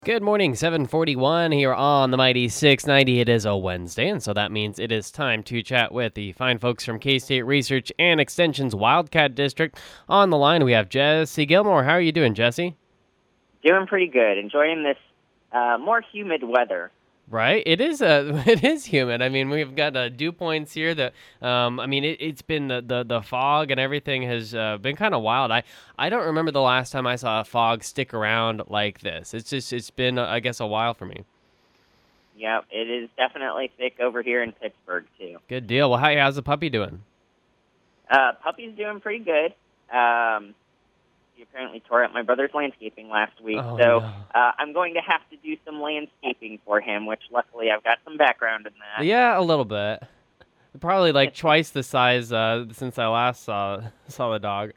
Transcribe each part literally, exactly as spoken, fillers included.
Good morning, seven forty-one here on the Mighty six ninety. It is a Wednesday, and so that means it is time to chat with the fine folks from K-State Research and Extension's Wildcat District. On the line, we have Jesse Gilmore. How are you doing, Jesse? Doing pretty good. Enjoying this uh, more humid weather. Right, it is uh, it is humid. I mean, we've got uh, dew points here. That um, I mean, it, it's been the, the, the fog and everything has uh, been kind of wild. I, I don't remember the last time I saw a fog stick around like this. It's just it's been uh, I guess a while for me. Yep, it is definitely thick over here in Pittsburgh too. Good deal. Well, how, how's the puppy doing? Uh, puppy's doing pretty good. Um, he apparently tore up my brother's landscaping last week, Oh, so no. uh, I'm going to have to do some landscaping for him. Which luckily I've got some background in that. Yeah, a little bit. Probably like twice the size uh, since I last saw saw the dog.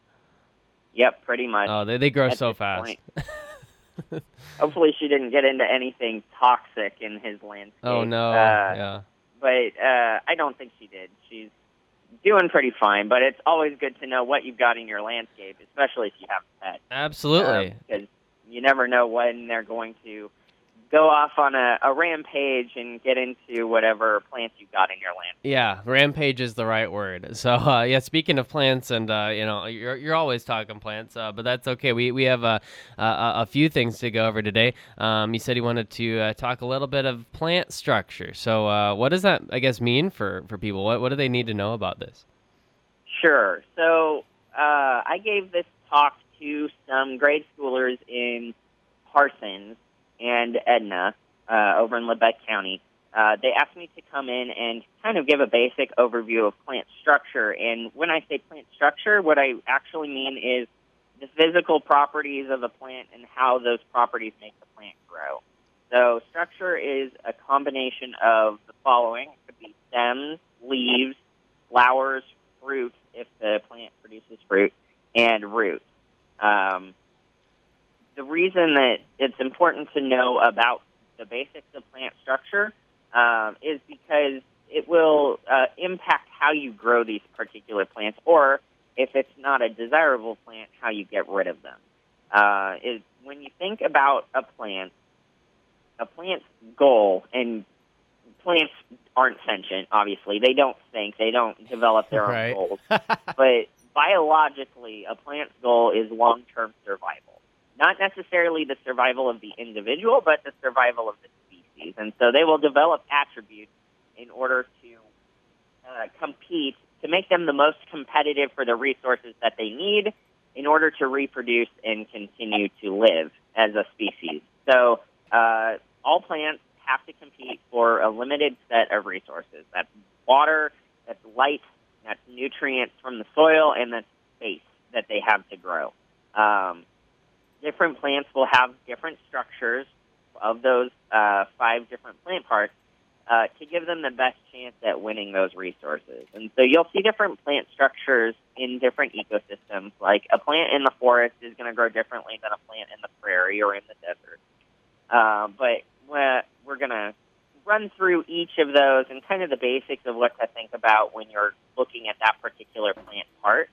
Yep, pretty much. Oh, they they grow at so this fast. point. Hopefully she didn't get into anything toxic in his landscape. Oh no, Uh, yeah. But uh, I don't think she did. She's doing pretty fine, but it's always good to know what you've got in your landscape, especially if you have pets. Absolutely. Because you never know when they're going to go off on a, a rampage and get into whatever plants you've got in your landscape. Yeah, rampage is the right word. So, uh, yeah, speaking of plants, and uh, you know, you're you're always talking plants, uh, but that's okay. We we have a a, a few things to go over today. Um, you said you wanted to uh, talk a little bit of plant structure. So, uh, what does that, I guess, mean for, for people? What what do they need to know about this? Sure. So uh, I gave this talk to some grade schoolers in Parsons and Edna uh, over in Lebec County. Uh, they asked me to come in and kind of give a basic overview of plant structure. And when I say plant structure, what I actually mean is the physical properties of a plant and how those properties make the plant grow. So structure is a combination of the following. It could be stems, leaves, flowers, fruit, if the plant produces fruit, and roots. Um, the reason that it's important to know about the basics of plant structure um, is because it will uh, impact how you grow these particular plants, or if it's not a desirable plant, how you get rid of them. Uh, is when you think about a plant, a plant's goal, and plants aren't sentient, obviously. They don't think. They don't develop their Right. own goals. But biologically, a plant's goal is long-term survival. Not necessarily the survival of the individual, but the survival of the species. And so they will develop attributes in order to uh, compete, to make them the most competitive for the resources that they need in order to reproduce and continue to live as a species. So uh, all plants have to compete for a limited set of resources. That's water, that's light, that's nutrients from the soil, and that's space that they have to grow. Um, different plants will have different structures of those uh, five different plant parts uh, to give them the best chance at winning those resources. And so you'll see different plant structures in different ecosystems. Like a plant in the forest is going to grow differently than a plant in the prairie or in the desert. Uh, but we're, we're going to run through each of those and kind of the basics of what to think about when you're looking at that particular plant part,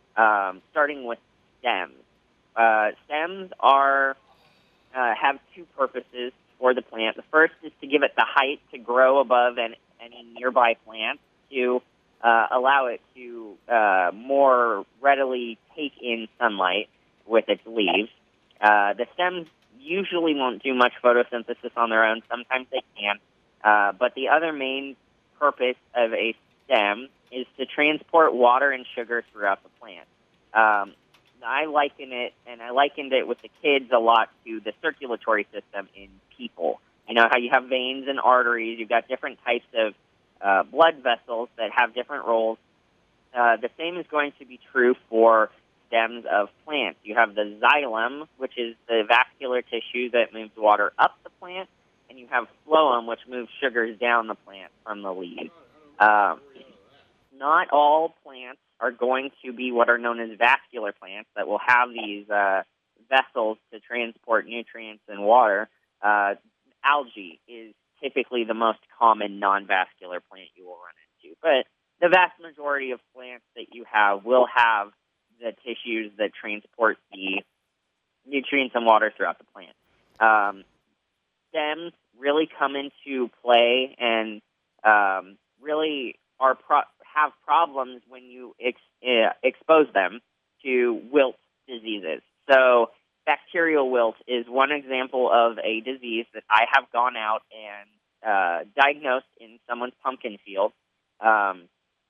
um, starting with stems. Uh, stems are uh, have two purposes for the plant. The first is to give it the height to grow above an, any nearby plant, to uh, allow it to uh, more readily take in sunlight with its leaves. Uh, the stems usually won't do much photosynthesis on their own. Sometimes they can. Uh, but the other main purpose of a stem is to transport water and sugar throughout the plant. Um, I liken it, and I likened it with the kids a lot to the circulatory system in people. You know how you have veins and arteries. You've got different types of uh, blood vessels that have different roles. Uh, the same is going to be true for stems of plants. You have the xylem, which is the vascular tissue that moves water up the plant, and you have phloem, which moves sugars down the plant from the leaves. Um, not all plants are going to be what are known as vascular plants that will have these uh, vessels to transport nutrients and water. Uh, algae is typically the most common non-vascular plant you will run into. But the vast majority of plants that you have will have the tissues that transport the nutrients and water throughout the plant. Um, stems really come into play and um, really are pro- have problems when you ex- uh, expose them to wilt diseases. So bacterial wilt is one example of a disease that I have gone out and uh, diagnosed in someone's pumpkin field. Um,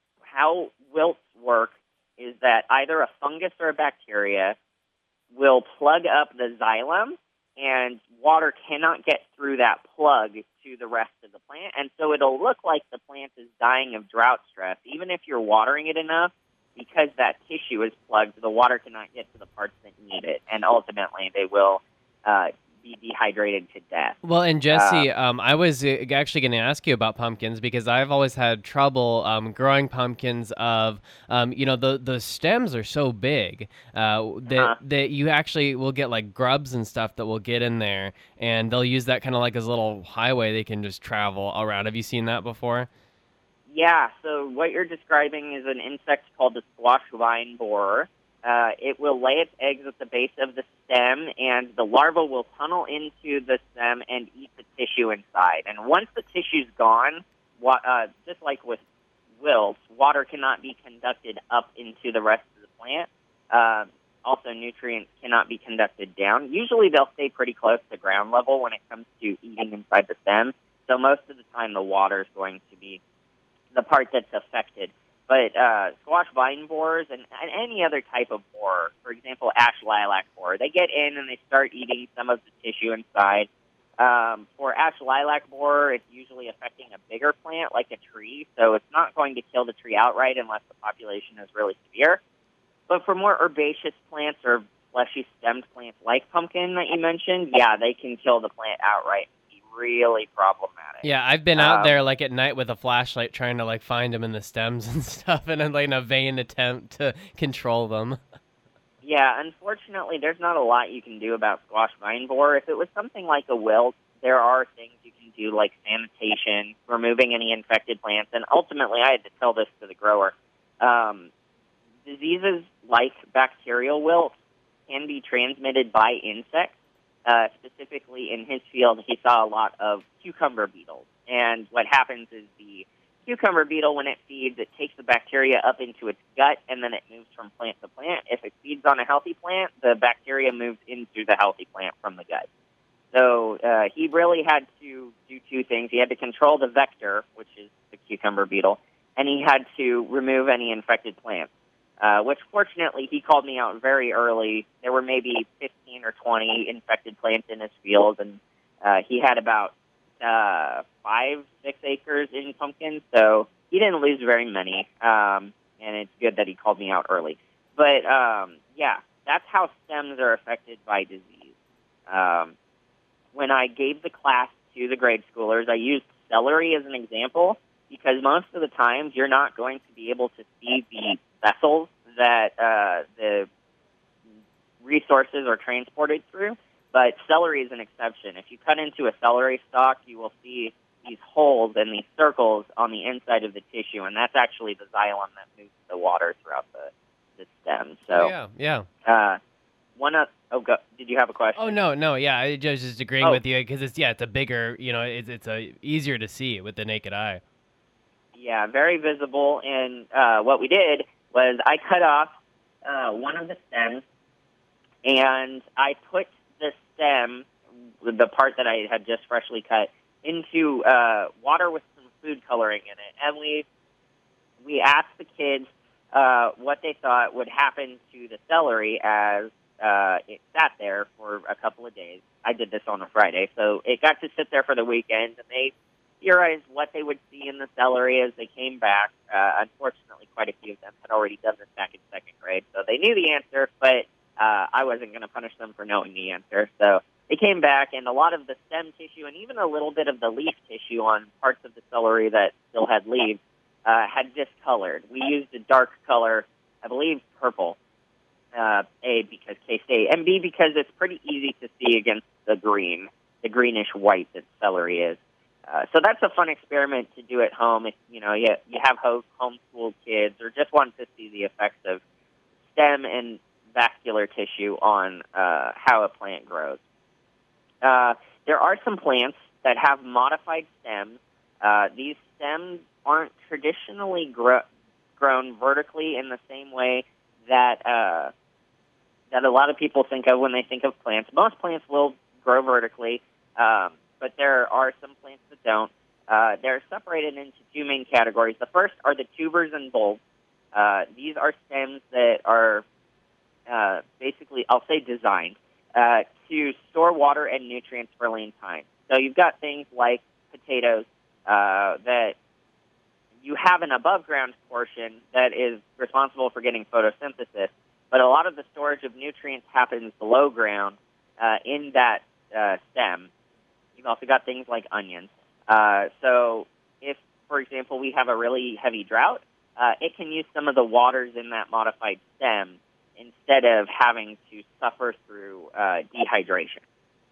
how wilts work is that either a fungus or a bacteria will plug up the xylem, and water cannot get through that plug to the rest of the plant. And so it'll look like the plant is dying of drought stress, even if you're watering it enough, because that tissue is plugged, the water cannot get to the parts that need it. And ultimately, they will uh, be dehydrated to death. Well, and Jesse, Uh, um, I was uh, actually going to ask you about pumpkins because I've always had trouble um, growing pumpkins. Of um, you know, the the stems are so big uh, that uh, that you actually will get like grubs and stuff that will get in there, and they'll use that kind of like as a little highway they can just travel around. Have you seen that before? Yeah, so what you're describing is an insect called the squash vine borer. Uh, it will lay its eggs at the base of the stem, and the larva will tunnel into the stem and eat the tissue inside. And once the tissue's gone, wa- uh, just like with wilts, water cannot be conducted up into the rest of the plant. Uh, also, nutrients cannot be conducted down. Usually they'll stay pretty close to ground level when it comes to eating inside the stem. So most of the time the water is going to be the part that's affected. But uh, squash vine borers and, and any other type of borer, for example, ash lilac borer, they get in and they start eating some of the tissue inside. Um, for ash lilac borer, it's usually affecting a bigger plant like a tree, so it's not going to kill the tree outright unless the population is really severe. But for more herbaceous plants or fleshy stemmed plants like pumpkin that you mentioned, yeah, they can kill the plant outright. Really problematic. Yeah, I've been out Um, there like at night with a flashlight trying to like find them in the stems and stuff, and in like in a vain attempt to control them. Yeah, unfortunately, there's not a lot you can do about squash vine borer. If it was something like a wilt, there are things you can do like sanitation, removing any infected plants, and ultimately, I had to tell this to the grower. Um, diseases like bacterial wilt can be transmitted by insects. Uh, specifically in his field, he saw a lot of cucumber beetles. And what happens is the cucumber beetle, when it feeds, it takes the bacteria up into its gut, and then it moves from plant to plant. If it feeds on a healthy plant, the bacteria moves into the healthy plant from the gut. So uh, he really had to do two things. He had to control the vector, which is the cucumber beetle, and he had to remove any infected plants. Uh, which fortunately he called me out very early. There were maybe fifteen or twenty infected plants in his field, and uh, he had about uh, five, six acres in pumpkins, so he didn't lose very many, um, and it's good that he called me out early. But, um, yeah, that's how stems are affected by disease. Um, when I gave the class to the grade schoolers, I used celery as an example, because most of the times you're not going to be able to see the vessels that uh, the resources are transported through, but celery is an exception. If you cut into a celery stalk, you will see these holes and these circles on the inside of the tissue, and that's actually the xylem that moves the water throughout the, the stem. So, Oh, yeah, yeah. uh, one of oh, go, did you have a question? Oh no, no, yeah, I was just agreeing Oh. with you because it's yeah, it's a bigger, you know, it's it's a easier to see with the naked eye. Yeah, very visible. And uh, what we did was I cut off uh, one of the stems, and I put the stem, the part that I had just freshly cut, into uh, water with some food coloring in it. And we we asked the kids uh, what they thought would happen to the celery as uh, it sat there for a couple of days. I did this on a Friday, so it got to sit there for the weekend, and they theorized what they would see in the celery as they came back. Uh, unfortunately, quite a few of them had already done this back in second grade, so they knew the answer, but uh, I wasn't going to punish them for knowing the answer. So they came back, and a lot of the stem tissue and even a little bit of the leaf tissue on parts of the celery that still had leaves uh, had discolored. We used a dark color, I believe purple, uh, A, because K-State, and B, because it's pretty easy to see against the green, the greenish white that celery is. Uh, so that's a fun experiment to do at home if you know you, you have ho- homeschooled kids or just want to see the effects of stem and vascular tissue on uh, how a plant grows. Uh, there are some plants that have modified stems. Uh, these stems aren't traditionally gro- grown vertically in the same way that uh, that a lot of people think of when they think of plants. Most plants will grow vertically, um, but there are some plants that don't. Uh, they're separated into two main categories. The first are the tubers and bulbs. Uh, these are stems that are uh, basically, I'll say designed, uh, to store water and nutrients for lean time. So you've got things like potatoes uh, that you have an above-ground portion that is responsible for getting photosynthesis, but a lot of the storage of nutrients happens below ground uh, in that uh, stem. You've also got things like onions. Uh, so if, for example, we have a really heavy drought, uh, it can use some of the waters in that modified stem instead of having to suffer through uh, dehydration.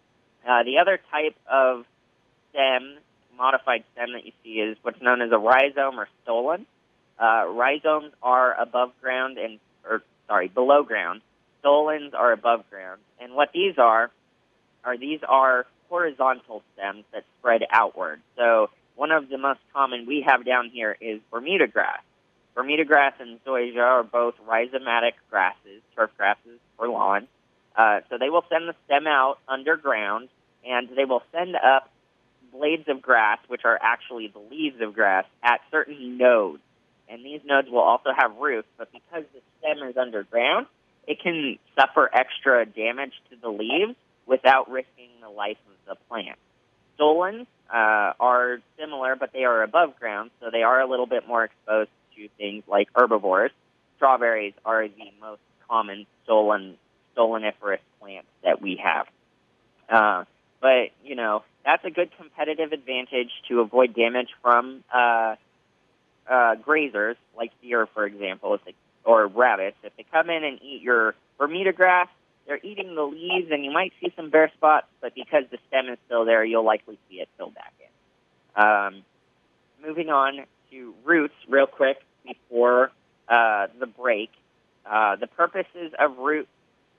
Uh, the other type of stem, modified stem that you see is what's known as a rhizome or stolon. Uh, rhizomes are above ground and, or sorry, below ground. Stolons are above ground. And what these are, are these are horizontal stems that spread outward. So one of the most common we have down here is Bermuda grass. Bermuda grass and zoysia are both rhizomatic grasses, turf grasses for lawn. Uh, so they will send the stem out underground, and they will send up blades of grass, which are actually the leaves of grass, at certain nodes. And these nodes will also have roots, but because the stem is underground, it can suffer extra damage to the leaves without risking the life of the plant. Stolons uh, are similar, but they are above ground, so they are a little bit more exposed to things like herbivores. Strawberries are the most common stolon, stoloniferous plants that we have. Uh, but, you know, that's a good competitive advantage to avoid damage from uh, uh, grazers, like deer, for example, if they, or rabbits. If they come in and eat your Bermuda grass, they're eating the leaves, and you might see some bare spots, but because the stem is still there, you'll likely see it fill back in. Um, moving on to roots real quick before uh, the break. Uh, the purposes of roots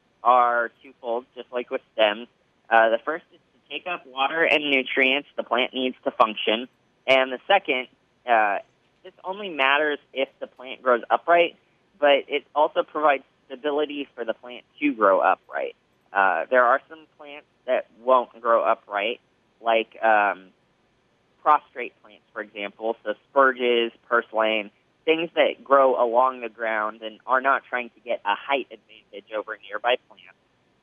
are twofold, just like with stems. Uh, the first is to take up water and nutrients the plant needs to function. And the second, uh, this only matters if the plant grows upright, but it also provides stability for the plant to grow upright. Uh, there are some plants that won't grow upright, like um, prostrate plants, for example, so spurges, purslane, things that grow along the ground and are not trying to get a height advantage over nearby plants.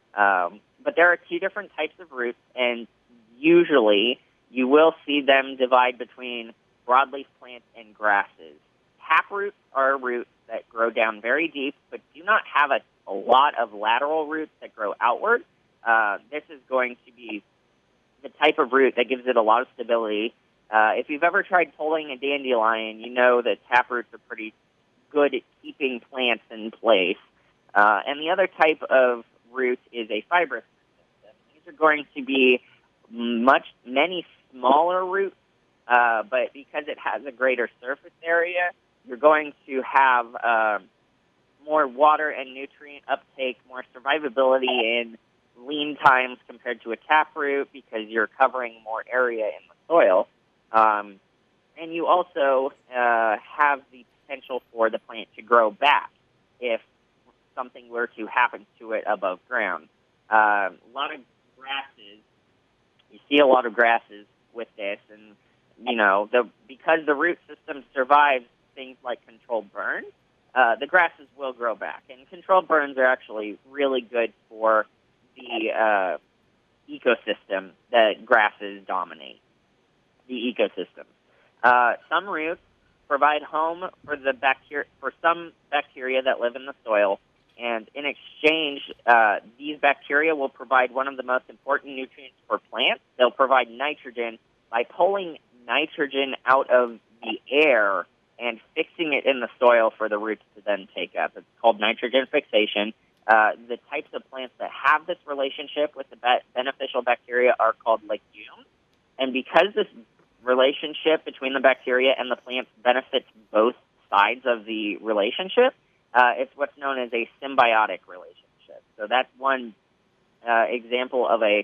Um, but there are two different types of roots, and usually you will see them divide between broadleaf plants and grasses. Taproots are roots that grow down very deep, but do not have a, a lot of lateral roots that grow outward. Uh, this is going to be the type of root that gives it a lot of stability. Uh, if you've ever tried pulling a dandelion, you know that taproots are pretty good at keeping plants in place. Uh, and the other type of root is a fibrous root system. These are going to be much, many smaller roots, uh, but because it has a greater surface area, you're going to have uh, more water and nutrient uptake, more survivability in lean times compared to a taproot because you're covering more area in the soil. Um, and you also uh, have the potential for the plant to grow back if something were to happen to it above ground. Uh, a lot of grasses, you see a lot of grasses with this, and, you know, the because the root system survives things like controlled burns, uh, the grasses will grow back. And controlled burns are actually really good for the uh, ecosystem that grasses dominate, the ecosystem. Uh, some roots provide home for the bacteria, for some bacteria that live in the soil, and in exchange, uh, these bacteria will provide one of the most important nutrients for plants. They'll provide nitrogen by pulling nitrogen out of the air and fixing it in the soil for the roots to then take up. It's called nitrogen fixation. Uh, the types of plants that have this relationship with the be- beneficial bacteria are called legumes. And because this relationship between the bacteria and the plants benefits both sides of the relationship, uh, it's what's known as a symbiotic relationship. So that's one uh, example of a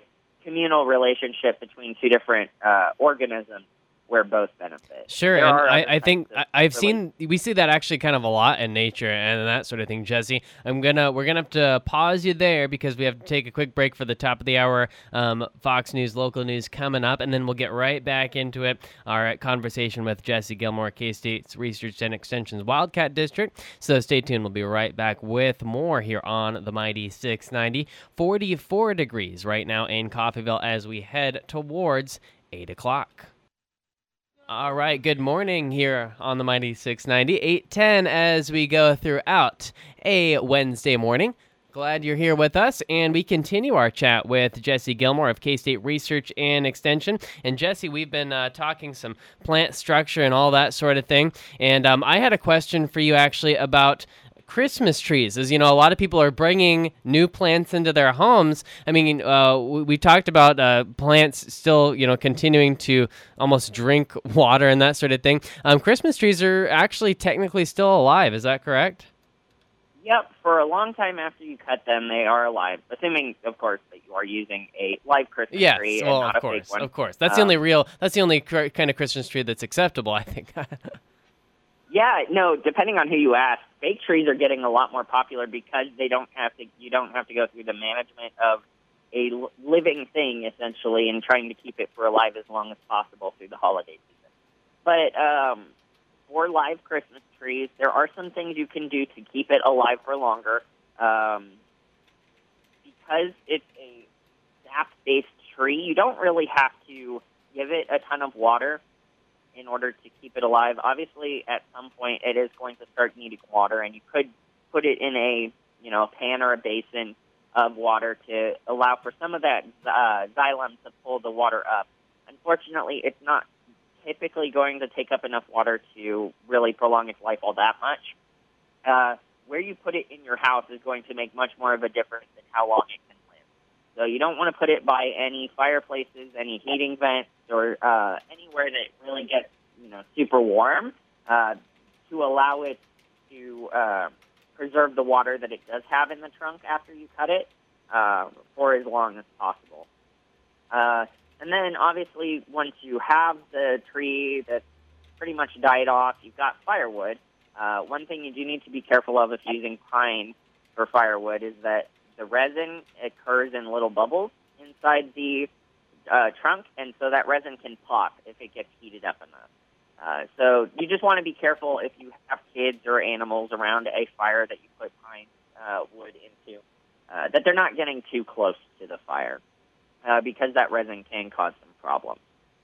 communal relationship between two different uh, organisms where both benefit. Sure, There and are I, other I types think of I, I've relationships. seen we see that actually kind of a lot in nature and that sort of thing. Jesse, I'm gonna we're gonna have to pause you there because we have to take a quick break for the top of the hour. Um, Fox News local news coming up, and then we'll get right back into it. Our conversation with Jesse Gilmore, K-State's Research and Extension's Wildcat District. So stay tuned. We'll be right back with more here on the Mighty six ninety. forty-four degrees right now in Coffeyville as we head towards eight o'clock. All right, good morning here on the Mighty six ninety, eight ten as we go throughout a Wednesday morning. Glad you're here with us, and we continue our chat with Jesse Gilmore of K-State Research and Extension. And Jesse, we've been uh, talking some plant structure and all that sort of thing, and um, I had a question for you actually about Christmas trees. As you know, a lot of people are bringing new plants into their homes. I mean, uh, we, we talked about uh, plants still, you know, continuing to almost drink water and that sort of thing. Um, Christmas trees are actually technically still alive. Is that correct? Yep, for a long time after you cut them, they are alive, assuming, of course, that you are using a live Christmas Yes, tree and well, not of a course, fake one. of course. That's um, the only real. That's the only cr- kind of Christmas tree that's acceptable, I think. Yeah, no, depending on who you ask, fake trees are getting a lot more popular because they don't have to, you don't have to go through the management of a l- living thing, essentially, and trying to keep it for alive as long as possible through the holiday season. But um, for live Christmas trees, there are some things you can do to keep it alive for longer. Um, because it's a sap-based tree, you don't really have to give it a ton of water in order to keep it alive. Obviously, at some point, it is going to start needing water, and you could put it in a, you know, pan or a basin of water to allow for some of that uh, xylem to pull the water up. Unfortunately, it's not typically going to take up enough water to really prolong its life all that much. Uh, where you put it in your house is going to make much more of a difference in how long it can live. So you don't want to put it by any fireplaces, any heating vents, or uh, anywhere that really gets, you know, super warm uh, to allow it to uh, preserve the water that it does have in the trunk after you cut it uh, for as long as possible. Uh, and then, obviously, once you have the tree that's pretty much died off, you've got firewood. Uh, one thing you do need to be careful of if using pine for firewood is that the resin occurs in little bubbles inside the uh, trunk, and so that resin can pop if it gets heated up enough. Uh, so you just want to be careful if you have kids or animals around a fire that you put pine uh, wood into, uh, that they're not getting too close to the fire, uh, because that resin can cause some problems.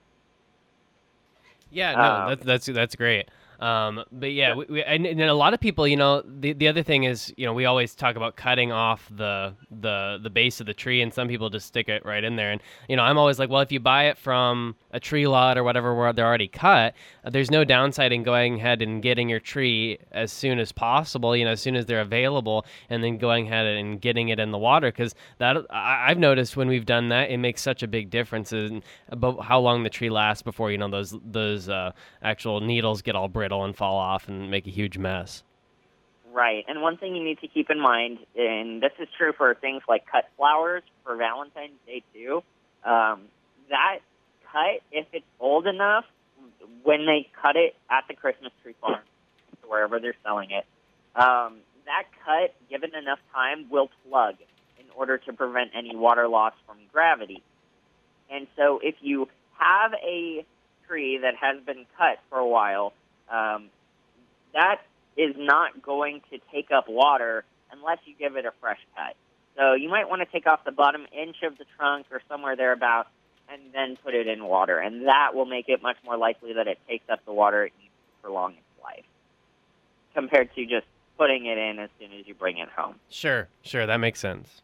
Yeah, no, Um, that's that's that's great. Um, but yeah, we, we, and, and a lot of people, you know, the the other thing is, you know, we always talk about cutting off the the the base of the tree, and some people just stick it right in there. And you know, I'm always like, well, if you buy it from a tree lot or whatever where they're already cut, uh, there's no downside in going ahead and getting your tree as soon as possible, you know, as soon as they're available, and then going ahead and getting it in the water, because that I, I've noticed when we've done that, it makes such a big difference in about how long the tree lasts before, you know, those those uh, actual needles get all brittle and fall off and make a huge mess. Right, and one thing you need to keep in mind, and this is true for things like cut flowers for Valentine's Day too, um, that cut, if it's old enough, when they cut it at the Christmas tree farm, wherever they're selling it, um, that cut, given enough time, will plug in order to prevent any water loss from gravity. And so if you have a tree that has been cut for a while, um, that is not going to take up water unless you give it a fresh cut. So you might want to take off the bottom inch of the trunk or somewhere thereabouts and then put it in water, and that will make it much more likely that it takes up the water it needs to prolong its life compared to just putting it in as soon as you bring it home. Sure, sure, that makes sense.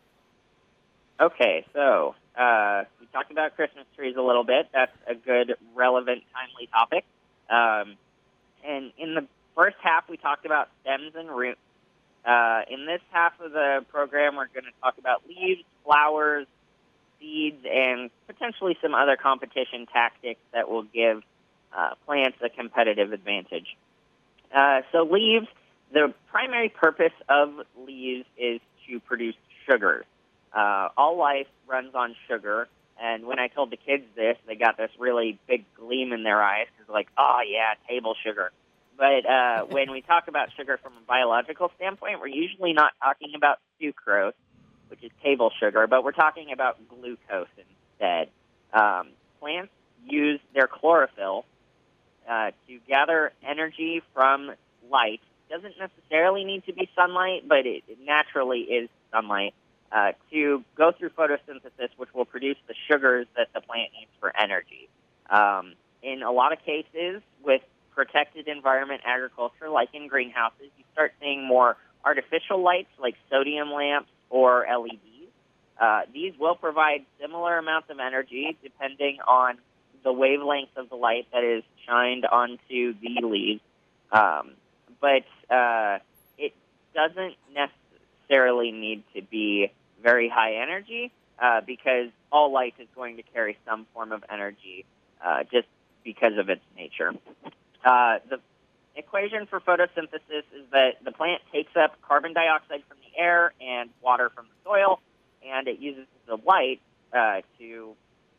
Okay, so uh, we talked about Christmas trees a little bit. That's a good, relevant, timely topic. Um, and in the first half, we talked about stems and roots. Uh, in this half of the program, we're going to talk about leaves, flowers, seeds, and potentially some other competition tactics that will give uh, plants a competitive advantage. Uh, so leaves, the primary purpose of leaves is to produce sugars. Uh, all life runs on sugar, and when I told the kids this, they got this really big gleam in their eyes because like, oh yeah, table sugar. But uh, when we talk about sugar from a biological standpoint, we're usually not talking about sucrose, which is table sugar, but we're talking about glucose instead. Um, plants use their chlorophyll uh, to gather energy from light. Doesn't necessarily need to be sunlight, but it, it naturally is sunlight, uh, to go through photosynthesis, which will produce the sugars that the plant needs for energy. Um, in a lot of cases, with protected environment agriculture, like in greenhouses, you start seeing more artificial lights like sodium lamps or L E Ds. Uh, these will provide similar amounts of energy depending on the wavelength of the light that is shined onto the leaves. Um, but uh, it doesn't necessarily need to be very high energy uh, because all light is going to carry some form of energy uh, just because of its nature. Uh, the equation for photosynthesis is that the plant takes up carbon dioxide from the air and water from the soil, and it uses the light uh, to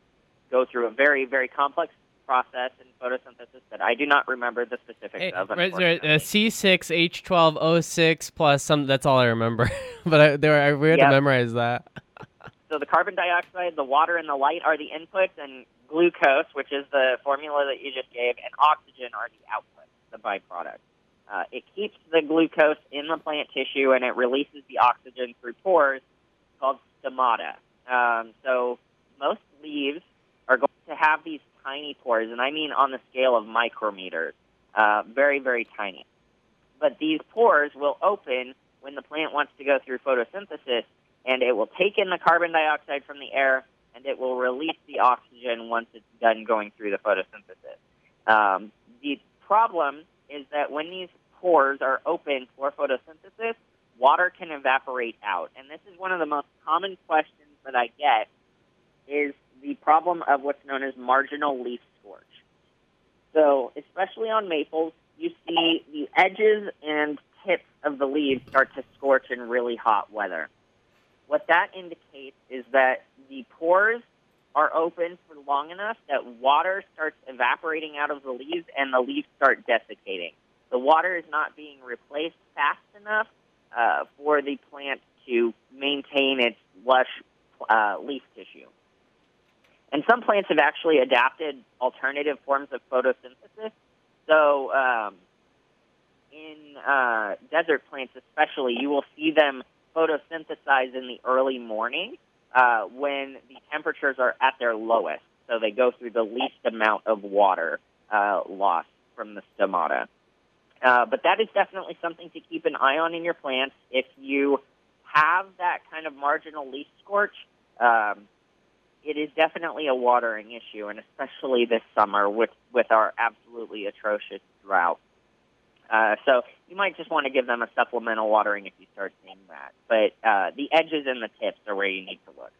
go through a very, very complex process in photosynthesis that I do not remember the specifics Hey, of. right, right, uh, C six H twelve O six plus some. That's all I remember. but I, there, I we had Yep. to memorize that. So the carbon dioxide, the water, and the light are the inputs, and glucose, which is the formula that you just gave, and oxygen are the outputs, the byproduct. Uh, it keeps the glucose in the plant tissue, and it releases the oxygen through pores called stomata. Um, so most leaves are going to have these tiny pores, and I mean on the scale of micrometers, uh, very, very tiny. But these pores will open when the plant wants to go through photosynthesis, and it will take in the carbon dioxide from the air, and it will release the oxygen once it's done going through the photosynthesis. Um, the problem is that when these pores are open for photosynthesis, water can evaporate out. And this is one of the most common questions that I get, is the problem of what's known as marginal leaf scorch. So especially on maples, you see the edges and tips of the leaves start to scorch in really hot weather. What that indicates is that the pores are open for long enough that water starts evaporating out of the leaves and the leaves start desiccating. The water is not being replaced fast enough uh, for the plant to maintain its lush uh, leaf tissue. And some plants have actually adapted alternative forms of photosynthesis. So um, in uh, desert plants especially, you will see them photosynthesize in the early morning uh, when the temperatures are at their lowest. So they go through the least amount of water uh, loss from the stomata. Uh, but that is definitely something to keep an eye on in your plants. If you have that kind of marginal leaf scorch, um, it is definitely a watering issue, and especially this summer with, with our absolutely atrocious drought. Uh, so you might just want to give them a supplemental watering if you start seeing that. But uh, the edges and the tips are where you need to look.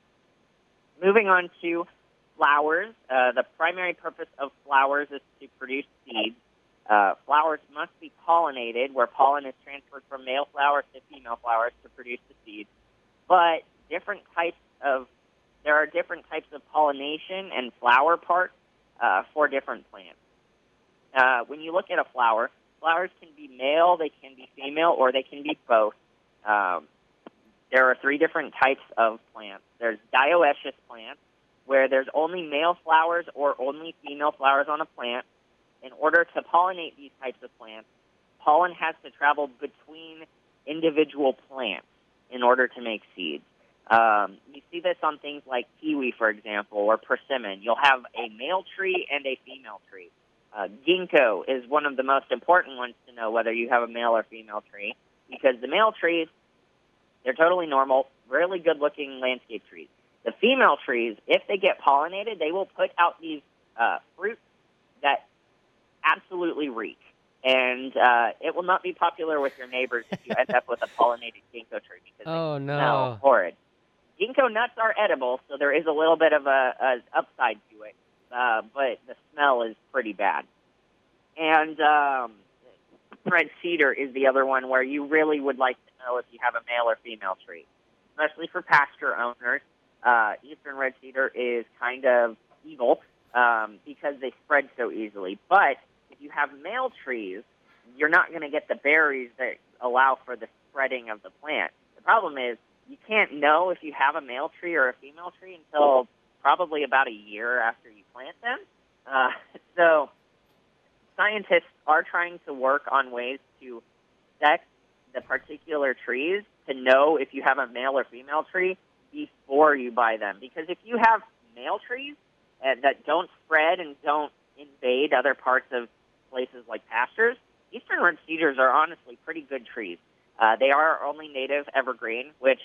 Moving on to flowers. Uh, the primary purpose of flowers is to produce seeds. Uh, flowers must be pollinated, where pollen is transferred from male flowers to female flowers to produce the seeds. But different types of there are different types of pollination and flower parts uh, for different plants. Uh, when you look at a flower, flowers can be male, they can be female, or they can be both. Um, there are three different types of plants. There's dioecious plants, where there's only male flowers or only female flowers on a plant. In order to pollinate these types of plants, pollen has to travel between individual plants in order to make seeds. Um, you see this on things like kiwi, for example, or persimmon. You'll have a male tree and a female tree. Uh, ginkgo is one of the most important ones to know whether you have a male or female tree, because the male trees, they're totally normal, really good-looking landscape trees. The female trees, if they get pollinated, they will put out these uh, fruits that absolutely reek. And uh, it will not be popular with your neighbors if you end up with a pollinated ginkgo tree, because Oh, they no. smell horrid. Ginkgo nuts are edible, so there is a little bit of a, a upside to it, uh, but the smell is pretty bad. And um, red cedar is the other one where you really would like to know if you have a male or female tree. especially for pasture owners, uh, eastern red cedar is kind of evil um, because they spread so easily. But if you have male trees, you're not going to get the berries that allow for the spreading of the plant. The problem is you can't know if you have a male tree or a female tree until probably about a year after you plant them. Uh, so scientists are trying to work on ways to set the particular trees to know if you have a male or female tree before you buy them. Because if you have male trees uh, that don't spread and don't invade other parts of places like pastures, eastern red cedars are honestly pretty good trees. Uh, they are only native evergreen, which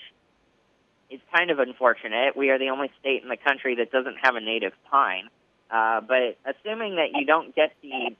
is kind of unfortunate. We are the only state in the country that doesn't have a native pine. Uh, but assuming that you don't get the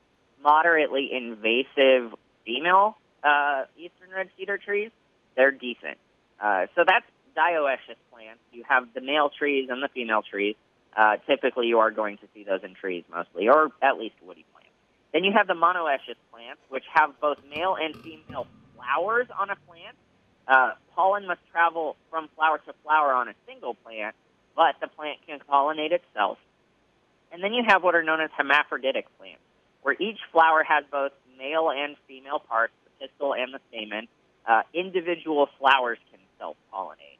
moderately invasive female uh, eastern red cedar trees, they're decent. Uh, so that's dioecious plants. You have the male trees and the female trees. Uh, typically, you are going to see those in trees mostly, or at least woody plants. Then you have the monoecious plants, which have both male and female flowers on a plant. Uh, pollen must travel from flower to flower on a single plant, but the plant can pollinate itself. And then you have what are known as hermaphroditic plants, where each flower has both male and female parts, the pistil and the stamen. Uh, individual flowers can self-pollinate.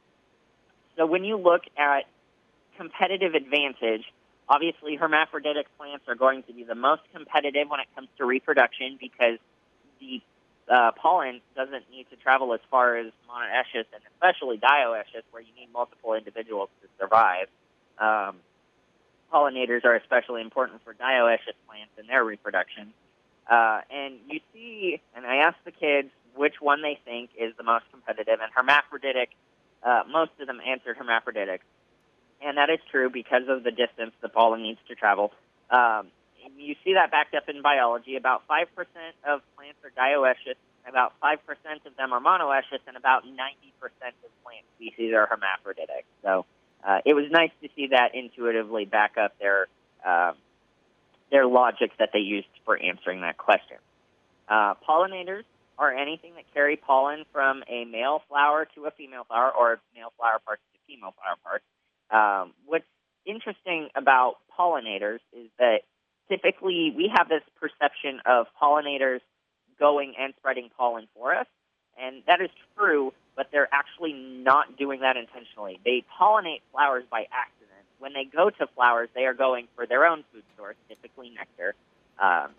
So when you look at competitive advantage, obviously hermaphroditic plants are going to be the most competitive when it comes to reproduction because the uh, pollen doesn't need to travel as far as monoecious and especially dioecious, where you need multiple individuals to survive. Um, pollinators are especially important for dioecious plants in their reproduction. Uh, and you see, and I asked the kids which one they think is the most competitive, and hermaphroditic, uh, most of them answered hermaphroditic. And that is true because of the distance the pollen needs to travel. Um, you see that backed up in biology. About five percent of plants are dioecious, about five percent of them are monoecious, and about ninety percent of plant species are hermaphroditic. So uh, it was nice to see that intuitively back up their, uh, their logic that they used for answering that question. Uh, pollinators are anything that carry pollen from a male flower to a female flower or male flower parts to female flower parts. Um, what's interesting about pollinators is that typically we have this perception of pollinators going and spreading pollen for us, and that is true, but they're actually not doing that intentionally. They pollinate flowers by accident. When they go to flowers, they are going for their own food source, typically nectar, um,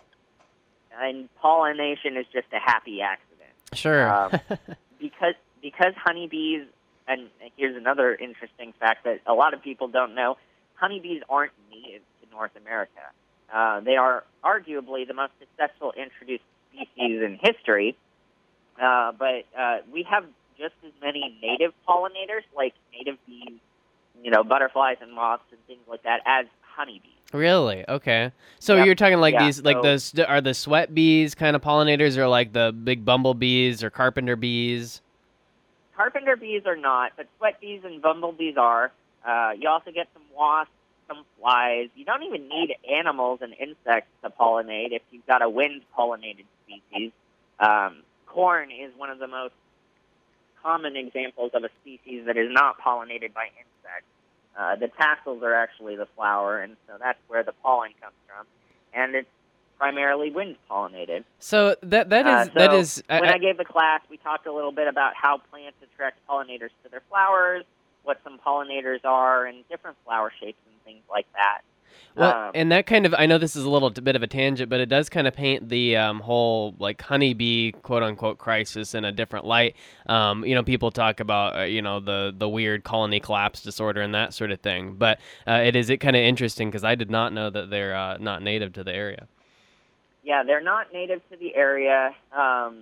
and pollination is just a happy accident. Sure. um, because because honeybees. And here's another interesting fact that a lot of people don't know. Honeybees aren't native to North America. Uh, they are arguably the most successful introduced species in history, uh, but uh, we have just as many native pollinators, like native bees, you know, butterflies and moths and things like that, as honeybees. Really? Okay. So Yep. you're talking like Yeah, these, like so- those, are the sweat bees kind of pollinators, or like the big bumblebees or carpenter bees? Carpenter bees are not, but sweat bees and bumblebees are. Uh, you also get some wasps, some flies. You don't even need animals and insects to pollinate if you've got a wind-pollinated species. Um, corn is one of the most common examples of a species that is not pollinated by insects. Uh, the tassels are actually the flower, and so that's where the pollen comes from. And it's primarily wind-pollinated. So that that is Uh, so that is. I, when I- I gave the class, we talked a little bit about how plants attract pollinators to their flowers, what some pollinators are, and different flower shapes and things like that. Well, Um, and that kind of, I know this is a little bit of a tangent, but it does kind of paint the um, whole like honeybee quote unquote crisis in a different light. Um, you know, people talk about uh, you know the the weird colony collapse disorder and that sort of thing. But uh, it is it kind of interesting because I did not know that they're uh, not native to the area. Yeah, they're not native to the area, um,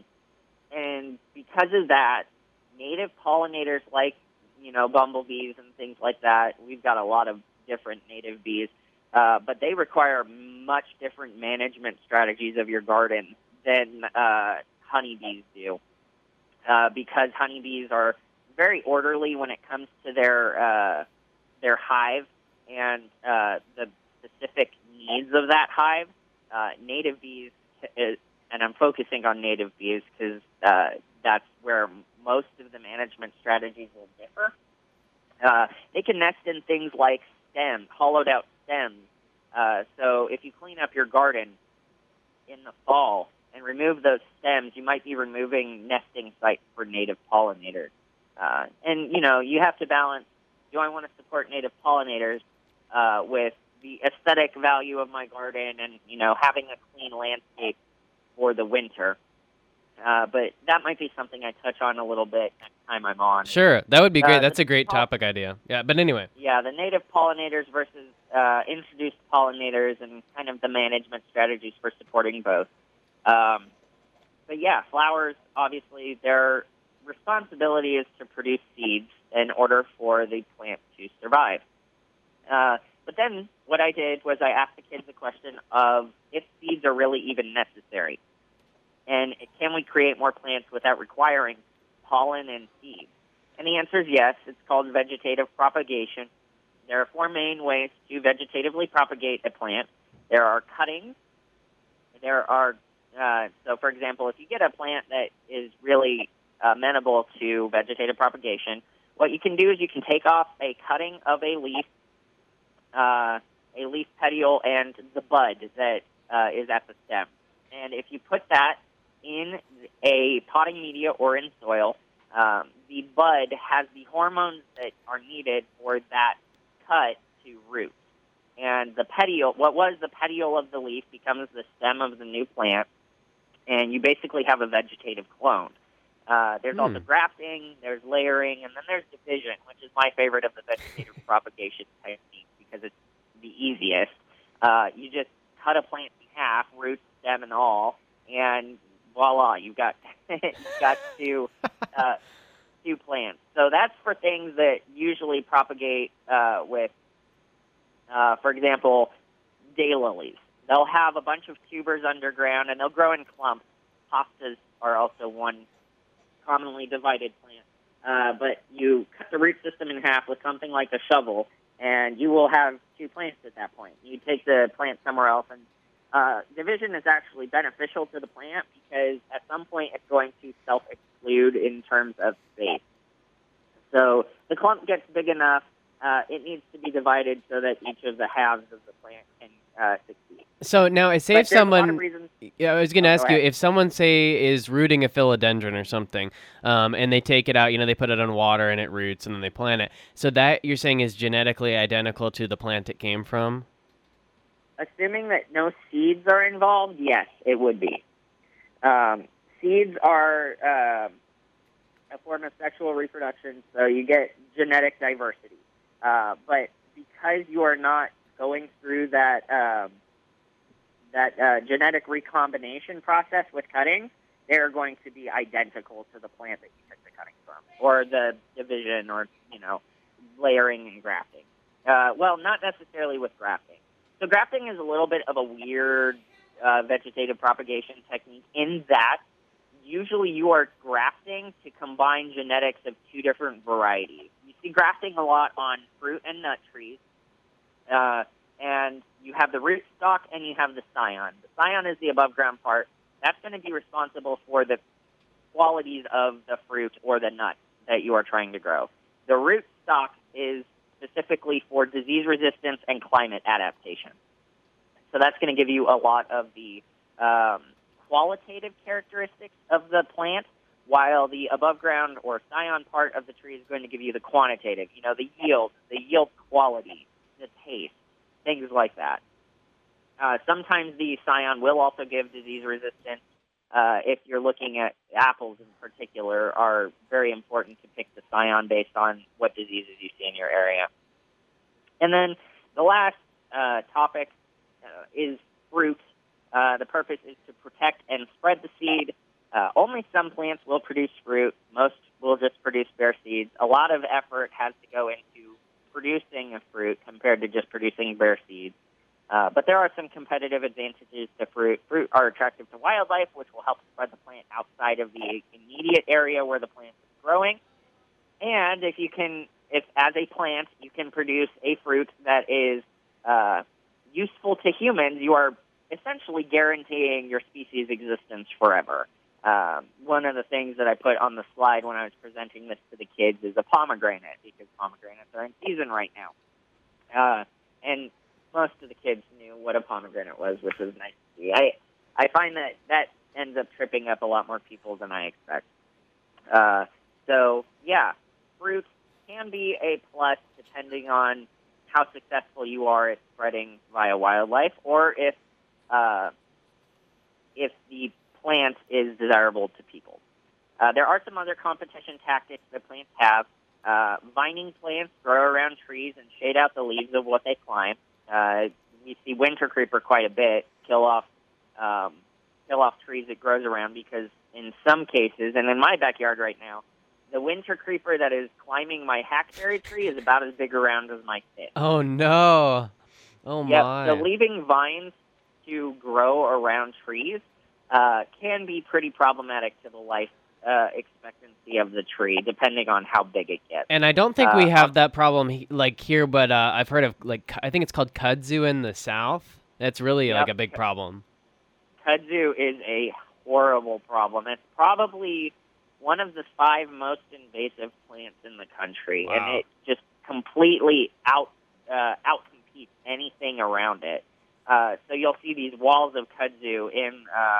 and because of that, native pollinators like, you know, bumblebees and things like that, we've got a lot of different native bees, uh, but they require much different management strategies of your garden than uh, honeybees do, uh, because honeybees are very orderly when it comes to their uh, their hive and uh, the specific needs of that hive. Uh, native bees, is, and I'm focusing on native bees because uh, that's where most of the management strategies will Uh, they can nest in things like stems, hollowed out stems. Uh, so if you clean up your garden in the fall and remove those stems, you might be removing nesting sites for native pollinators. Uh, and, you know, you have to balance, do I want to support native pollinators uh, with the aesthetic value of my garden and, you know, having a clean landscape for the winter? Uh, but that might be something I touch on a little bit next time I'm on. Sure, that would be great. Uh, That's the a great pol- topic idea. Yeah, but anyway. Yeah, the native pollinators versus uh, introduced pollinators and kind of the management strategies for supporting both. Um, but yeah, flowers, obviously, their responsibility is to produce seeds in order for the plant to survive. Uh, but then what I did was I asked the kids the question of if seeds are really even necessary. And can we create more plants without requiring pollen and seeds? And the answer is yes. It's called vegetative propagation. There are four main ways to vegetatively propagate a plant. There are cuttings. There are, uh, so for example, if you get a plant that is really uh, amenable to vegetative propagation, what you can do is you can take off a cutting of a leaf, uh, a leaf petiole, and the bud that uh, is at the stem. And if you put that in a potting media or in soil, um, the bud has the hormones that are needed for that cut to root. And the petiole, what was the petiole of the leaf, becomes the stem of the new plant, and you basically have a vegetative clone. Uh, there's hmm. also grafting, there's layering, and then there's division, which is my favorite of the vegetative propagation techniques because it's the easiest. Uh, you just cut a plant in half, root, stem, and all, and voila, you've got you've got two uh, two plants. So that's for things that usually propagate uh, with, uh, for example, daylilies. They'll have a bunch of tubers underground, and they'll grow in clumps. Hostas are also one commonly divided plant. Uh, but you cut the root system in half with something like a shovel, and you will have two plants at that point. You take the plant somewhere else, and Uh, division is actually beneficial to the plant because at some point it's going to self-exclude in terms of space. So the clump gets big enough, uh, it needs to be divided so that each of the halves of the plant can uh, succeed. So now, I say but if someone, reasons, yeah, I was going to oh, ask go you, ahead. if someone, say, is rooting a philodendron or something, um, and they take it out, you know, they put it on water and it roots and then they plant it. So that, you're saying, is genetically identical to the plant it came from? Assuming that no seeds are involved, yes, it would be. Um, seeds are uh, a form of sexual reproduction, so you get genetic diversity. Uh, but because you are not going through that um, that uh, genetic recombination process with cuttings, they are going to be identical to the plant that you took the cutting from, or the division, or you know, layering and grafting. Uh, well, not necessarily with grafting. So grafting is a little bit of a weird uh, vegetative propagation technique in that usually you are grafting to combine genetics of two different varieties. You see grafting a lot on fruit and nut trees, uh, and you have the rootstock and you have the scion. The scion is the above-ground part. That's going to be responsible for the qualities of the fruit or the nut that you are trying to grow. The rootstock is specifically for disease resistance and climate adaptation. So that's going to give you a lot of the um, qualitative characteristics of the plant, while the above ground or scion part of the tree is going to give you the quantitative, you know, the yield, the yield quality, the taste, things like that. Uh, sometimes the scion will also give disease resistance. Uh, if you're looking at apples in particular, are very important to pick the scion based on what diseases you see in your area. And then the last uh, topic uh, is fruit. Uh, the purpose is to protect and spread the seed. Uh, only some plants will produce fruit. Most will just produce bare seeds. A lot of effort has to go into producing a fruit compared to just producing bare seeds. Uh, but there are some competitive advantages to fruit. Fruit are attractive to wildlife, which will help spread the plant outside of the immediate area where the plant is growing. And if you can, if as a plant you can produce a fruit that is uh, useful to humans, you are essentially guaranteeing your species' existence forever. um, one of the things that I put on the slide when I was presenting this to the kids is a pomegranate, because pomegranates are in season right now. Uh, and most of the kids knew what a pomegranate was, which was nice to see. I, I find that that ends up tripping up a lot more people than I expect. Uh, so, yeah, fruit can be a plus depending on how successful you are at spreading via wildlife, or if uh, if the plant is desirable to people. Uh, there are some other competition tactics that plants have. Uh, vining plants grow around trees and shade out the leaves of what they climb. Uh, we see winter creeper quite a bit kill off um, kill off trees it grows around, because in some cases, and in my backyard right now, the winter creeper that is climbing my hackberry tree is about as big around as my fist. Oh, no. Oh, yep. my. So leaving vines to grow around trees uh, can be pretty problematic to the life uh, expectancy of the tree, depending on how big it gets. And I don't think we Uh, have that problem he- like here, but uh, I've heard of, like, I think it's called kudzu in the South. That's really, Yep. like, a big problem. Kudzu is a horrible problem. It's probably one of the five most invasive plants in the country, Wow. and it just completely out uh, outcompetes anything around it. Uh, so you'll see these walls of kudzu in uh,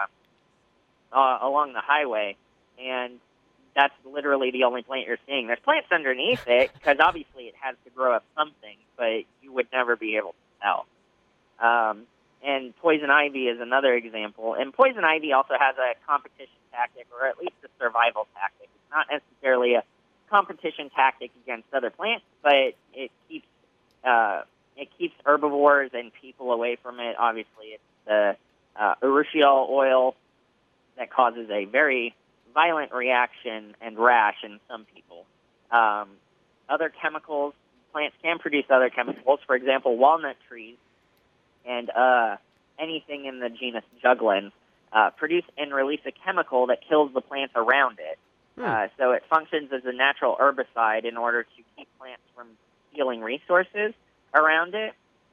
uh, along the highway, and that's literally the only plant you're seeing. There's plants underneath it, because obviously it has to grow up something, but you would never be able to tell. Um, and poison ivy is another example. And poison ivy also has a competition tactic, or at least a survival tactic. It's not necessarily a competition tactic against other plants, but it keeps uh, it keeps herbivores and people away from it. Obviously, it's the uh, urushiol oil that causes a very violent reaction and rash in some people. Um, other chemicals, plants can produce other chemicals. For example, walnut trees and uh, anything in the genus Juglans uh, produce and release a chemical that kills the plants around it. Hmm. Uh, so it functions as a natural herbicide in order to keep plants from stealing resources around it.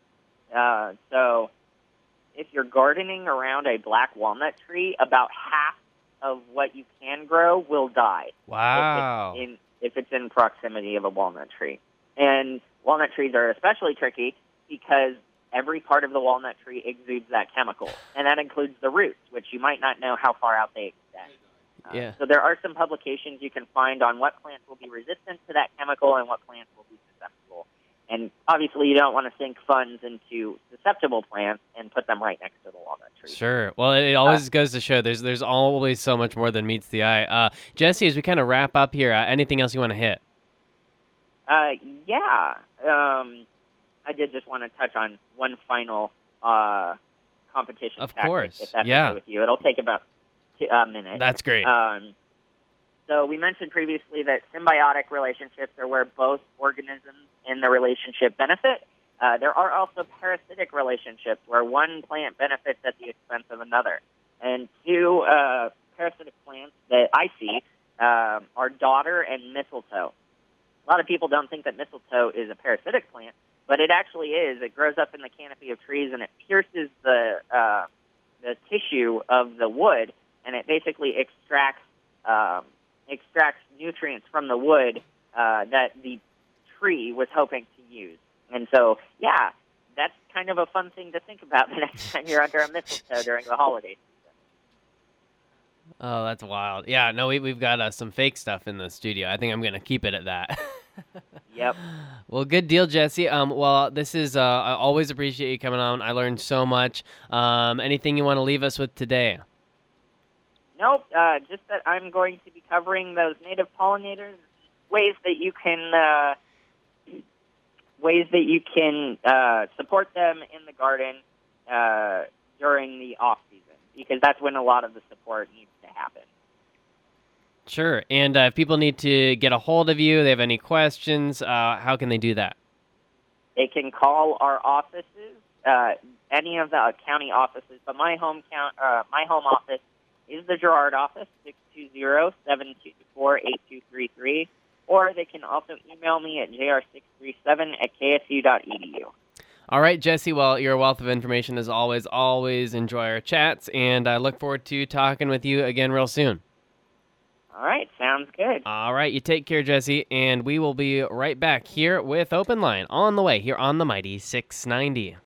Uh, so if you're gardening around a black walnut tree, about half of what you can grow will die. Wow. If it's in, if it's in proximity of a walnut tree. And walnut trees are especially tricky because every part of the walnut tree exudes that chemical, and that includes the roots, which you might not know how far out they extend. Uh, Yeah. So there are some publications you can find on what plants will be resistant to that chemical and what plants will be susceptible. And obviously you don't want to sink funds into susceptible plants and put them right next to the walnut tree. Sure. Well, it, it always uh, goes to show there's there's always so much more than meets the eye. Uh, Jesse, as we kind of wrap up here, uh, anything else you want to hit? Uh, yeah. Um, I did just want to touch on one final uh, competition of tactic, course. if that's yeah. okay with you. It'll take about two, a minute. That's great. Um, so we mentioned previously that symbiotic relationships are where both organisms in the relationship benefit. Uh, there are also parasitic relationships where one plant benefits at the expense of another. And two uh, parasitic plants that I see um, are dodder and mistletoe. A lot of people don't think that mistletoe is a parasitic plant, but it actually is. It grows up in the canopy of trees, and it pierces the uh, the tissue of the wood, and it basically extracts um, extracts nutrients from the wood uh, that the tree was hoping to use. And so, yeah, that's kind of a fun thing to think about the next time you're under a mistletoe during the holidays. Oh, that's wild. Yeah, no, we, we've got uh, some fake stuff in the studio. I think I'm going to keep it at that. Yep. Well, good deal, Jesse. Um, well, this is, uh, I always appreciate you coming on. I learned so much. Um, anything you want to leave us with today? Nope, uh, just that I'm going to be covering those native pollinators, ways that you can, uh, ways that you can uh, support them in the garden uh, during the off season, because that's when a lot of the support needs to happen. Sure. And uh, if people need to get a hold of you, they have any questions, uh, how can they do that? They can call our offices, uh, any of the county offices, but my home count, uh, my home office is the Girard office, six two zero, seven two four, eight two three three, or they can also email me at j r six three seven at k s u dot e d u. All right, Jesse. Well, you're a wealth of information as always. Always enjoy our chats, and I look forward to talking with you again real soon. All right, sounds good. All right, you take care, Jesse, and we will be right back here with Open Line on the way here on the Mighty six ninety.